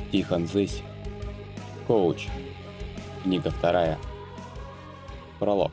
Тихон Зысь. Коуч. Книга 2. Пролог.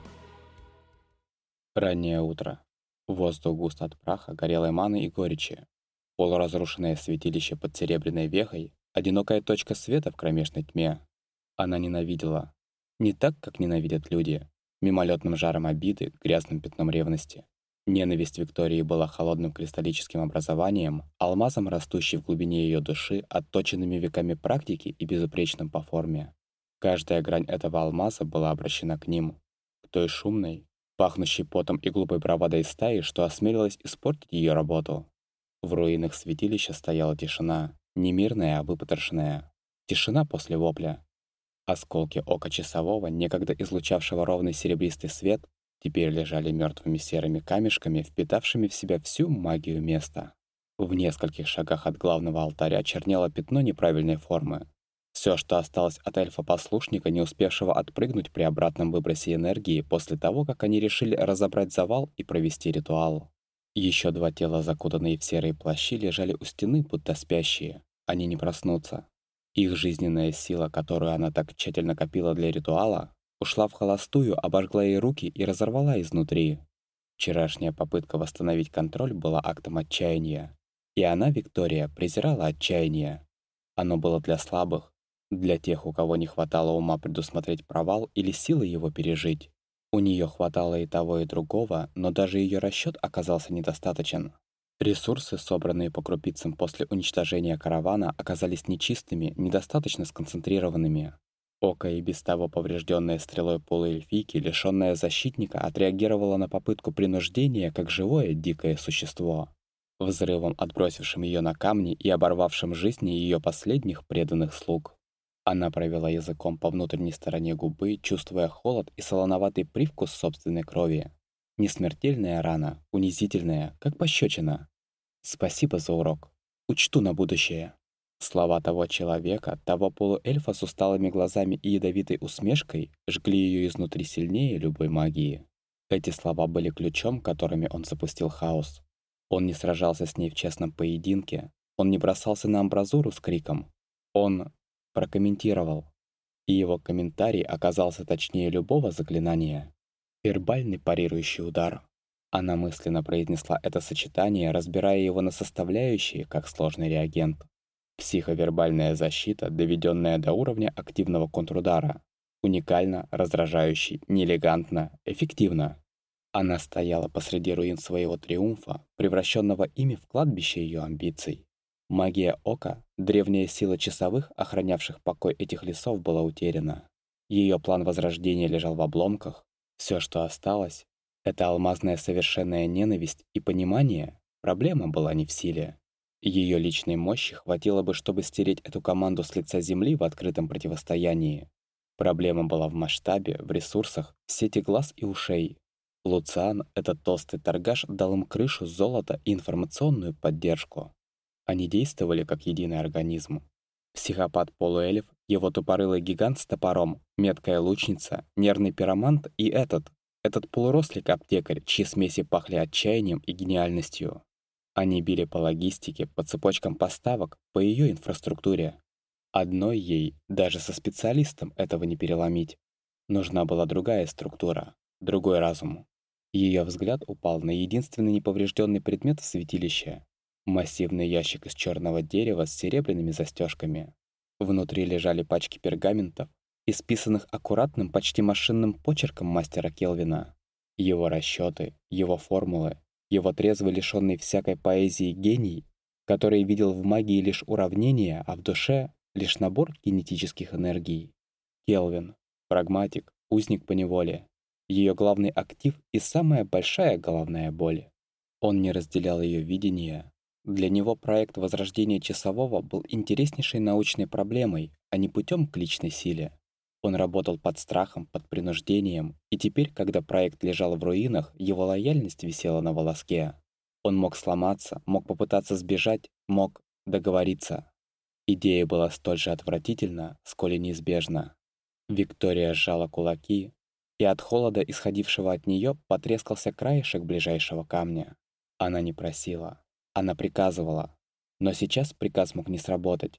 Раннее утро. Воздух густ от праха, горелой маны и горечи. Полуразрушенное святилище под серебряной вехой, одинокая точка света в кромешной тьме. Она ненавидела. Не так, как ненавидят люди. Мимолетным жаром обиды, грязным пятном ревности. Ненависть Виктории была холодным кристаллическим образованием, алмазом, растущей в глубине ее души, отточенными веками практики и безупречным по форме. Каждая грань этого алмаза была обращена к ним, к той шумной, пахнущей потом и глупой бравадой стаи, что осмелилась испортить ее работу. В руинах святилища стояла тишина, не мирная, а выпотрошенная. Тишина после вопля. Осколки ока часового, некогда излучавшего ровный серебристый свет, теперь лежали мертвыми серыми камешками, впитавшими в себя всю магию места. В нескольких шагах от главного алтаря чернело пятно неправильной формы. Все, что осталось от эльфа-послушника, не успевшего отпрыгнуть при обратном выбросе энергии после того, как они решили разобрать завал и провести ритуал. Еще два тела, закутанные в серые плащи, лежали у стены, будто спящие. Они не проснутся. Их жизненная сила, которую она так тщательно копила для ритуала, ушла в холостую, обожгла ей руки и разорвала изнутри. Вчерашняя попытка восстановить контроль была актом отчаяния. И она, Виктория, презирала отчаяние. Оно было для слабых, для тех, у кого не хватало ума предусмотреть провал или силы его пережить. У нее хватало и того, и другого, но даже ее расчет оказался недостаточен. Ресурсы, собранные по крупицам после уничтожения каравана, оказались нечистыми, недостаточно сконцентрированными. Око, и без того поврежденное стрелой полуэльфийки, лишённое защитника, отреагировало на попытку принуждения как живое дикое существо, взрывом отбросившим ее на камни и оборвавшим жизни ее последних преданных слуг. Она провела языком по внутренней стороне губы, чувствуя холод и солоноватый привкус собственной крови. Несмертельная рана, унизительная, как пощечина. Спасибо за урок. Учту на будущее. Слова того человека, того полуэльфа с усталыми глазами и ядовитой усмешкой, жгли ее изнутри сильнее любой магии. Эти слова были ключом, которыми он запустил хаос. Он не сражался с ней в честном поединке, он не бросался на амбразуру с криком. Он прокомментировал. И его комментарий оказался точнее любого заклинания. Вербальный парирующий удар. Она мысленно произнесла это сочетание, разбирая его на составляющие, как сложный реагент. Психовербальная защита, доведенная до уровня активного контрудара. Уникально, раздражающе, неэлегантно, эффективно. Она стояла посреди руин своего триумфа, превращенного ими в кладбище ее амбиций. Магия ока, древняя сила часовых, охранявших покой этих лесов, была утеряна. Ее план возрождения лежал в обломках. Все, что осталось, это алмазная совершенная ненависть и понимание. Проблема была не в силе. Ее личной мощи хватило бы, чтобы стереть эту команду с лица земли в открытом противостоянии. Проблема была в масштабе, в ресурсах, в сети глаз и ушей. Луциан, этот толстый торгаш, дал им крышу, золото и информационную поддержку. Они действовали как единый организм. Психопат-полуэльф, его тупорылый гигант с топором, меткая лучница, нервный пиромант и этот полурослик-аптекарь, чьи смеси пахли отчаянием и гениальностью. Они били по логистике, по цепочкам поставок, по ее инфраструктуре. Одной ей, даже со специалистом, этого не переломить. Нужна была другая структура, другой разум. Ее взгляд упал на единственный неповрежденный предмет в святилище. Массивный ящик из черного дерева с серебряными застежками. Внутри лежали пачки пергаментов, исписанных аккуратным, почти машинным почерком мастера Келвина. Его расчеты, его формулы, его трезвый, лишенный всякой поэзии гений, который видел в магии лишь уравнения, а в душе лишь набор кинетических энергий. Келвин, прагматик, узник поневоле, ее главный актив и самая большая головная боль. Он не разделял ее видения. Для него проект возрождения часового был интереснейшей научной проблемой, а не путем к личной силе. Он работал под страхом, под принуждением, и теперь, когда проект лежал в руинах, его лояльность висела на волоске. Он мог сломаться, мог попытаться сбежать, мог договориться. Идея была столь же отвратительна, сколь и неизбежна. Виктория сжала кулаки, и от холода, исходившего от нее, потрескался краешек ближайшего камня. Она не просила, она приказывала. Но сейчас приказ мог не сработать.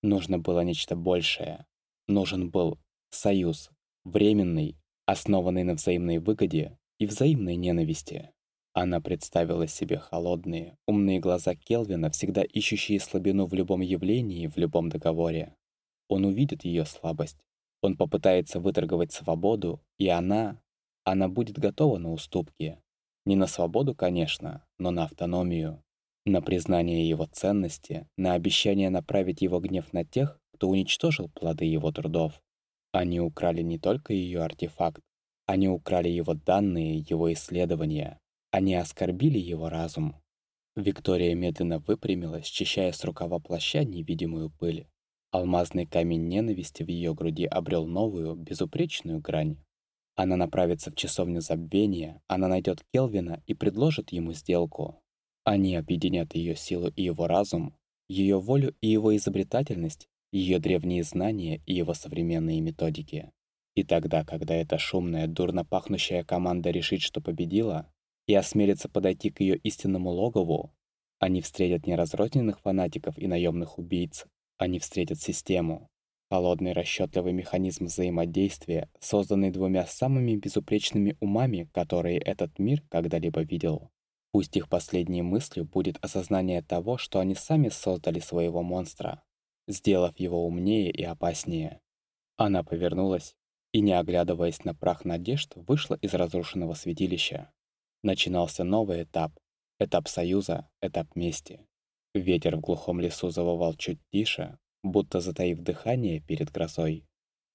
Нужно было нечто большее. Нужен был союз, временный, основанный на взаимной выгоде и взаимной ненависти. Она представила себе холодные, умные глаза Келвина, всегда ищущие слабину в любом явлении, в любом договоре. Он увидит ее слабость. Он попытается выторговать свободу, и она будет готова на уступки. Не на свободу, конечно, но на автономию. На признание его ценности, на обещание направить его гнев на тех, кто уничтожил плоды его трудов. Они украли не только ее артефакт, они украли его данные, его исследования. Они оскорбили его разум. Виктория медленно выпрямилась, счищая с рукава плаща невидимую пыль. Алмазный камень ненависти в ее груди обрел новую, безупречную грань. Она направится в часовню забвения, она найдет Келвина и предложит ему сделку. Они объединят ее силу и его разум, ее волю и его изобретательность, ее древние знания и его современные методики. И тогда, когда эта шумная, дурно пахнущая команда решит, что победила, и осмелится подойти к ее истинному логову, они встретят не разрозненных фанатиков и наемных убийц, они встретят систему. Холодный расчетливый механизм взаимодействия, созданный двумя самыми безупречными умами, которые этот мир когда-либо видел. Пусть их последней мыслью будет осознание того, что они сами создали своего монстра, сделав его умнее и опаснее. Она повернулась и, не оглядываясь на прах надежд, вышла из разрушенного святилища. Начинался новый этап. Этап союза, этап мести. Ветер в глухом лесу завывал чуть тише, будто затаив дыхание перед грозой.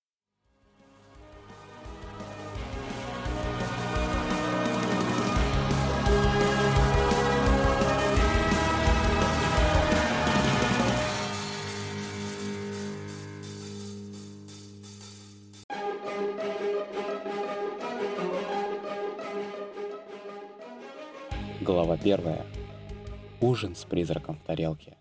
Глава 1. Ужин с призраком в тарелке.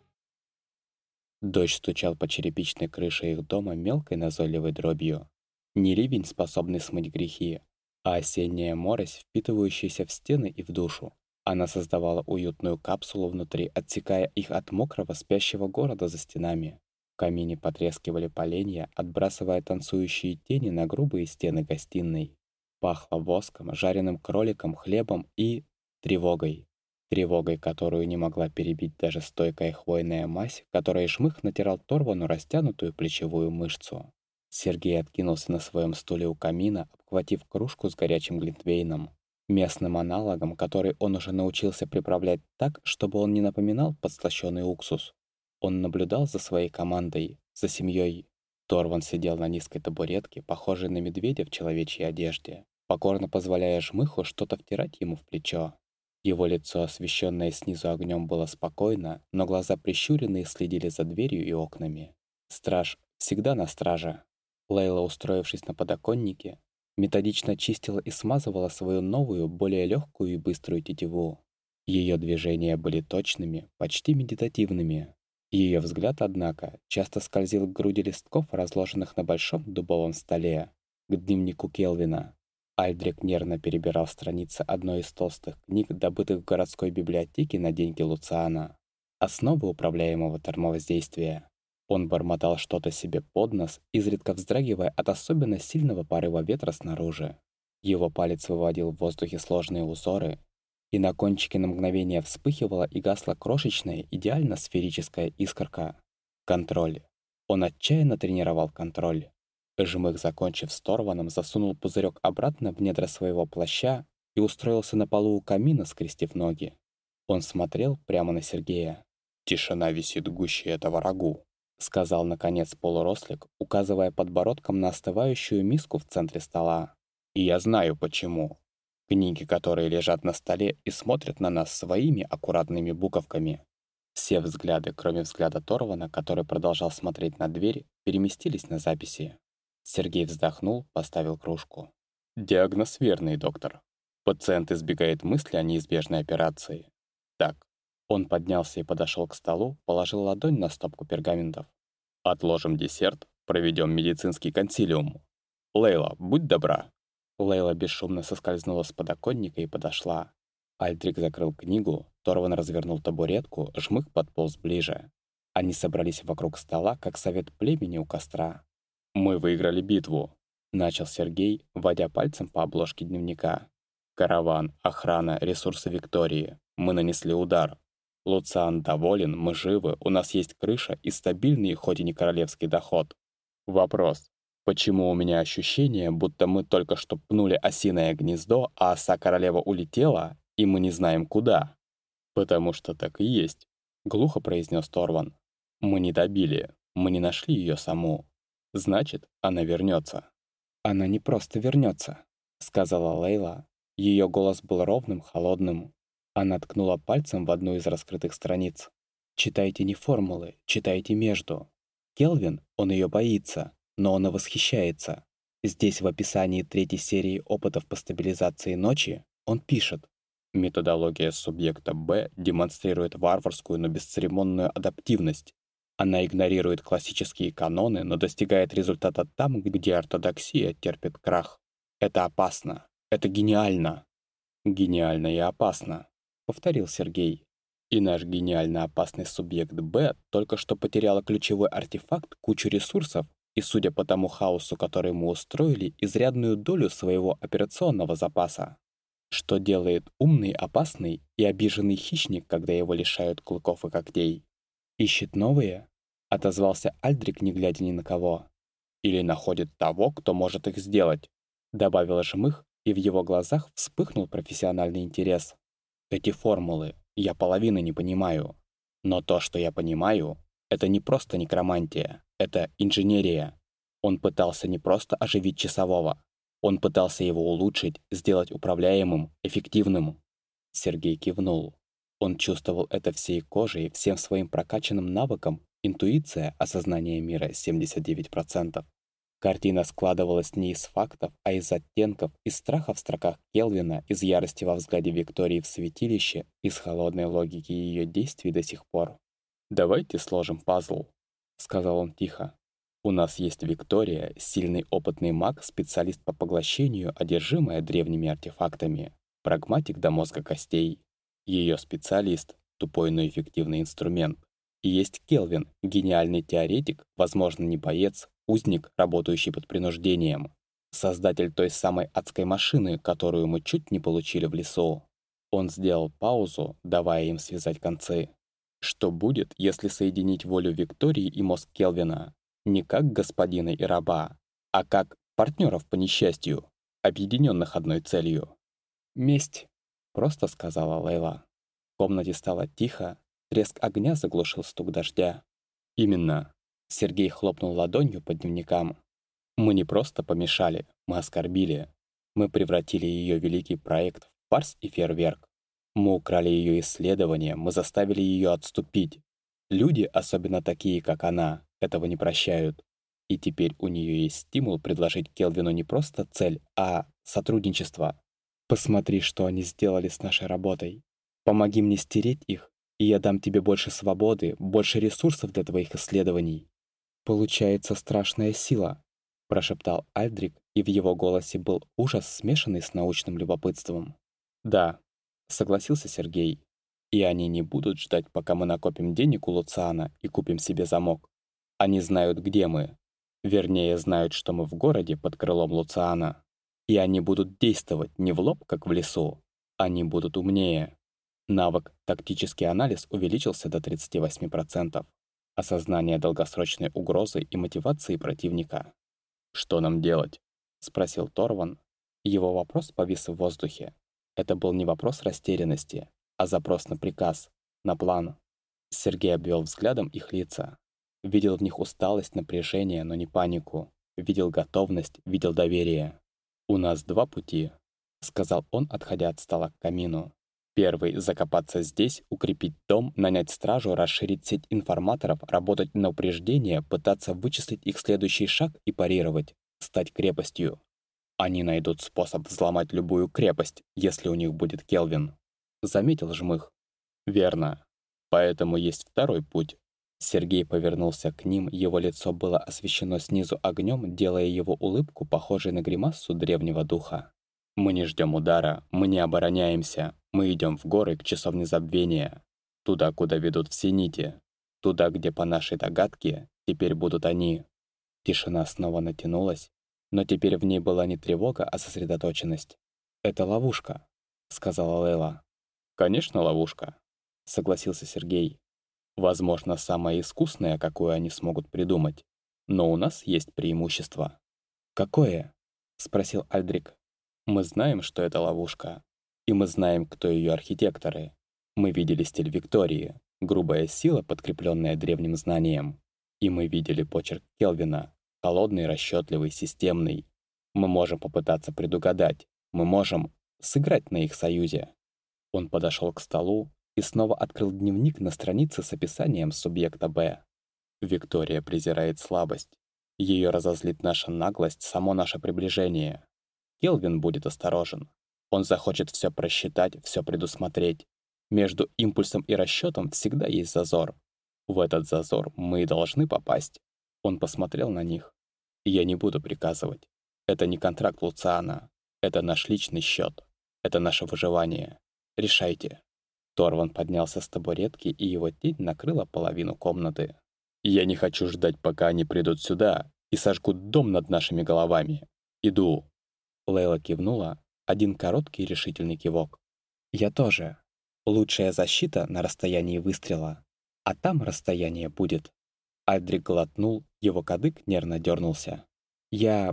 Дождь стучал по черепичной крыше их дома мелкой назойливой дробью. Не ливень, способный смыть грехи, а осенняя морось, впитывающаяся в стены и в душу. Она создавала уютную капсулу внутри, отсекая их от мокрого спящего города за стенами. В камине потрескивали поленья, отбрасывая танцующие тени на грубые стены гостиной. Пахло воском, жареным кроликом, хлебом и тревогой. Тревогой, которую не могла перебить даже стойкая хвойная мазь, которой Жмых натирал Торвану растянутую плечевую мышцу. Сергей откинулся на своем стуле у камина, обхватив кружку с горячим глинтвейном, местным аналогом, который он уже научился приправлять так, чтобы он не напоминал подслащённый уксус. Он наблюдал за своей командой, за семьей. Торван сидел на низкой табуретке, похожей на медведя в человечьей одежде, покорно позволяя Жмыху что-то втирать ему в плечо. Его лицо, освещенное снизу огнем, было спокойно, но глаза прищуренные следили за дверью и окнами. Страж всегда на страже. Лейла, устроившись на подоконнике, методично чистила и смазывала свою новую, более легкую и быструю тетиву. Ее движения были точными, почти медитативными. Ее взгляд, однако, часто скользил к груди листков, разложенных на большом дубовом столе, к дневнику Келвина. Альдрик нервно перебирал страницы одной из толстых книг, добытых в городской библиотеке на деньги Луциана. Основы управляемого термовоздействия. Он бормотал что-то себе под нос, изредка вздрагивая от особенно сильного порыва ветра снаружи. Его палец выводил в воздухе сложные узоры, и на кончике на мгновение вспыхивала и гасла крошечная, идеально сферическая искорка. Контроль. Он отчаянно тренировал контроль. Жмых, закончив с Торваном, засунул пузырек обратно в недра своего плаща и устроился на полу у камина, скрестив ноги. Он смотрел прямо на Сергея. «Тишина висит гуще этого рагу», — сказал, наконец, полурослик, указывая подбородком на остывающую миску в центре стола. «И я знаю, почему. Книги, которые лежат на столе и смотрят на нас своими аккуратными буковками». Все взгляды, кроме взгляда Торвана, который продолжал смотреть на дверь, переместились на записи. Сергей вздохнул, поставил кружку. «Диагноз верный, доктор. Пациент избегает мысли о неизбежной операции. Так». Он поднялся и подошел к столу, положил ладонь на стопку пергаментов. «Отложим десерт, проведем медицинский консилиум. Лейла, будь добра». Лейла бесшумно соскользнула с подоконника и подошла. Альдрик закрыл книгу, Торван развернул табуретку, Жмых подполз ближе. Они собрались вокруг стола, как совет племени у костра. «Мы выиграли битву», — начал Сергей, водя пальцем по обложке дневника. «Караван, охрана, ресурсы Виктории. Мы нанесли удар. Луциан доволен, мы живы, у нас есть крыша и стабильный, хоть и не королевский доход. Вопрос. Почему у меня ощущение, будто мы только что пнули осиное гнездо, а оса королева улетела, и мы не знаем куда?» «Потому что так и есть», — глухо произнес Торван. «Мы не добили, мы не нашли ее саму. Значит, она вернется». «Она не просто вернется», — сказала Лейла. Ее голос был ровным, холодным. Она ткнула пальцем в одну из раскрытых страниц. «Читайте не формулы, читайте между. Келвин, он ее боится, но он и восхищается. Здесь в описании третьей серии опытов по стабилизации ночи он пишет: методология субъекта Б демонстрирует варварскую, но бесцеремонную адаптивность. Она игнорирует классические каноны, но достигает результата там, где ортодоксия терпит крах. Это опасно. Это гениально. Гениально и опасно, повторил Сергей. И наш гениально опасный субъект Б только что потеряла ключевой артефакт, кучу ресурсов и, судя по тому хаосу, который мы устроили, изрядную долю своего операционного запаса. Что делает умный, опасный и обиженный хищник, когда его лишают клыков и когтей? Ищет новые? Отозвался Альдрик, не глядя ни на кого. Или находит того, кто может их сделать? Добавил Жмых, и в его глазах вспыхнул профессиональный интерес. Эти формулы я половины не понимаю. Но то, что я понимаю, это не просто некромантия, это инженерия. Он пытался не просто оживить часового, он пытался его улучшить, сделать управляемым, эффективным. Сергей кивнул. Он чувствовал это всей кожей, всем своим прокачанным навыком, интуиция, осознание мира 79%. Картина складывалась не из фактов, а из оттенков, из страха в строках Келвина, из ярости во взгляде Виктории в святилище, из холодной логики ее действий до сих пор. «Давайте сложим пазл», — сказал он тихо. «У нас есть Виктория, сильный опытный маг, специалист по поглощению, одержимая древними артефактами, прагматик до мозга костей. Ее специалист, тупой, но эффективный инструмент. И есть Келвин, гениальный теоретик, возможно, не боец, узник, работающий под принуждением. Создатель той самой адской машины, которую мы чуть не получили в лесу». Он сделал паузу, давая им связать концы. Что будет, если соединить волю Виктории и мозг Келвина? Не как господина и раба, а как партнеров по несчастью, объединенных одной целью. «Месть», — просто сказала Лейла. В комнате стало тихо, треск огня заглушил стук дождя. «Именно», — Сергей хлопнул ладонью по дневникам. «Мы не просто помешали, мы оскорбили. Мы превратили ее великий проект в фарс и фейерверк. Мы украли ее исследования, мы заставили ее отступить. Люди, особенно такие, как она, этого не прощают. И теперь у нее есть стимул предложить Келвину не просто цель, а сотрудничество. Посмотри, что они сделали с нашей работой. Помоги мне стереть их, и я дам тебе больше свободы, больше ресурсов для твоих исследований». «Получается страшная сила», — прошептал Альдрик, и в его голосе был ужас, смешанный с научным любопытством. «Да», — согласился Сергей. «И они не будут ждать, пока мы накопим денег у Луциана и купим себе замок. Они знают, где мы. Вернее, знают, что мы в городе под крылом Луциана. И они будут действовать не в лоб, как в лесу. Они будут умнее». Навык «Тактический анализ» увеличился до 38%. Осознание долгосрочной угрозы и мотивации противника. «Что нам делать?» — спросил Торван. Его вопрос повис в воздухе. Это был не вопрос растерянности, а запрос на приказ, на план. Сергей обвел взглядом их лица. Видел в них усталость, напряжение, но не панику. Видел готовность, видел доверие. «У нас два пути», — сказал он, отходя от стола к камину. «Первый — закопаться здесь, укрепить дом, нанять стражу, расширить сеть информаторов, работать на упреждение, пытаться вычислить их следующий шаг и парировать, стать крепостью. Они найдут способ взломать любую крепость, если у них будет Келвин», — заметил Жмых. «Верно. Поэтому есть второй путь». Сергей повернулся к ним, его лицо было освещено снизу огнем, делая его улыбку похожей на гримасу древнего духа. «Мы не ждем удара, мы не обороняемся, мы идем в горы к часовне забвения, туда, куда ведут все нити. Туда, где, по нашей догадке, теперь будут они. Тишина снова натянулась, но теперь в ней была не тревога, а сосредоточенность. «Это ловушка», — сказала Лейла. «Конечно, ловушка», — согласился Сергей. «Возможно, самая искусная, какую они смогут придумать. Но у нас есть преимущество». «Какое?» — спросил Альдрик. «Мы знаем, что это ловушка. И мы знаем, кто ее архитекторы. Мы видели стиль Виктории, грубая сила, подкрепленная древним знанием. И мы видели почерк Келвина, холодный, расчетливый, системный. Мы можем попытаться предугадать. Мы можем сыграть на их союзе». Он подошел к столу и снова открыл дневник на странице с описанием субъекта Б. Виктория презирает слабость. Ее разозлит наша наглость, само наше приближение. Келвин будет осторожен. Он захочет все просчитать, все предусмотреть. Между импульсом и расчетом всегда есть зазор. В этот зазор мы и должны попасть. Он посмотрел на них. Я не буду приказывать. Это не контракт Луциана. Это наш личный счет. Это наше выживание. Решайте. Торван поднялся с табуретки, и его тень накрыла половину комнаты. Я не хочу ждать, пока они придут сюда и сожгут дом над нашими головами. Иду. Лейла кивнула, один короткий решительный кивок. Я тоже. Лучшая защита на расстоянии выстрела. А там расстояние будет. Альдрик глотнул, его кадык нервно дернулся. Я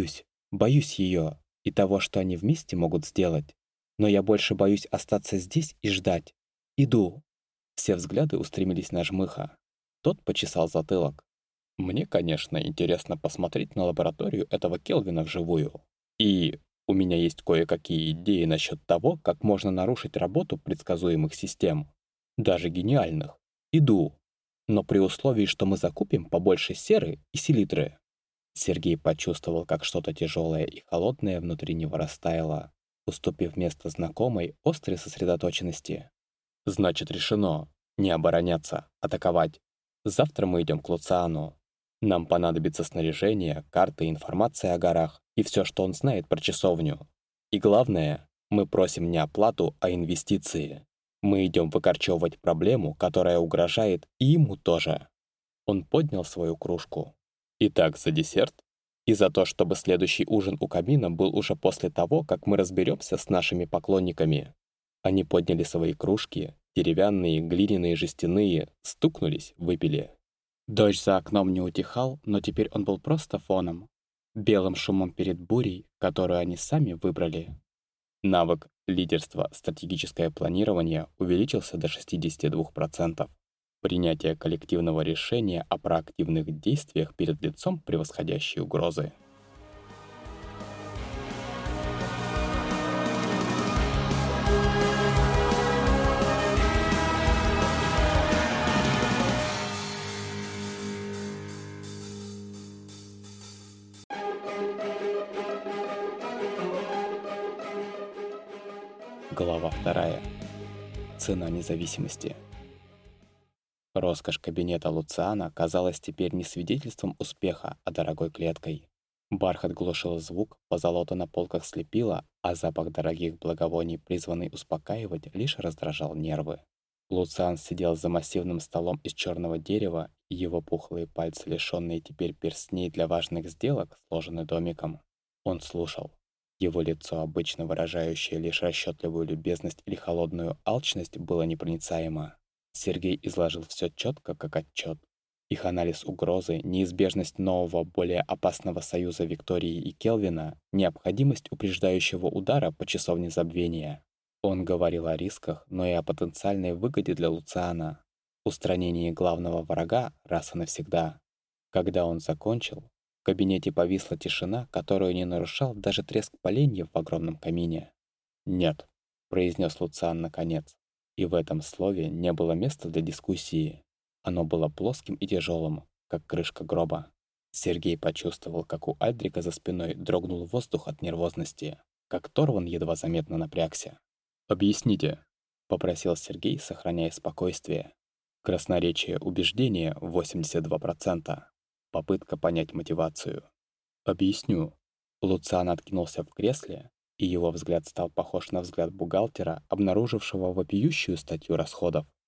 боюсь ее и того, что они вместе могут сделать. Но я больше боюсь остаться здесь и ждать. Иду. Все взгляды устремились на Жмыха. Тот почесал затылок. Мне, конечно, интересно посмотреть на лабораторию этого Келвина вживую. И у меня есть кое-какие идеи насчет того, как можно нарушить работу предсказуемых систем. Даже гениальных. Иду. Но при условии, что мы закупим побольше серы и селитры. Сергей почувствовал, как что-то тяжелое и холодное внутри него растаяло, уступив место знакомой, острой сосредоточенности. «Значит, решено. Не обороняться, атаковать. Завтра мы идем к Луциану. Нам понадобится снаряжение, карты, информация о горах и все, что он знает про часовню. И главное, мы просим не оплату, а инвестиции. Мы идем выкорчевывать проблему, которая угрожает и ему тоже». Он поднял свою кружку. «Итак, за десерт? И за то, чтобы следующий ужин у камина был уже после того, как мы разберемся с нашими поклонниками». Они подняли свои кружки, деревянные, глиняные, жестяные, стукнулись, выпили. Дождь за окном не утихал, но теперь он был просто фоном. Белым шумом перед бурей, которую они сами выбрали. Навык лидерства, стратегическое планирование увеличился до 62%. Принятие коллективного решения о проактивных действиях перед лицом превосходящей угрозы. Глава 2. Цена независимости. Роскошь кабинета Луциана казалась теперь не свидетельством успеха, а дорогой клеткой. Бархат глушил звук, позолота на полках слепила, а запах дорогих благовоний, призванный успокаивать, лишь раздражал нервы. Луциан сидел за массивным столом из черного дерева, и его пухлые пальцы, лишенные теперь перстней для важных сделок, сложены домиком. Он слушал. Его лицо, обычно выражающее лишь расчетливую любезность или холодную алчность, было непроницаемо. Сергей изложил все четко, как отчет. Их анализ угрозы, неизбежность нового, более опасного союза Виктории и Келвина, необходимость упреждающего удара по часовне забвения. Он говорил о рисках, но и о потенциальной выгоде для Луциана. Устранении главного врага раз и навсегда. Когда он закончил, в кабинете повисла тишина, которую не нарушал даже треск поленьев в огромном камине. «Нет», — произнес Луциан наконец. И в этом слове не было места для дискуссии. Оно было плоским и тяжелым, как крышка гроба. Сергей почувствовал, как у Альдрика за спиной дрогнул воздух от нервозности, как Торван едва заметно напрягся. «Объясните», — попросил Сергей, сохраняя спокойствие. Красноречие убеждения 82%. Попытка понять мотивацию. «Объясню». Луциан откинулся в кресле, и его взгляд стал похож на взгляд бухгалтера, обнаружившего вопиющую статью расходов.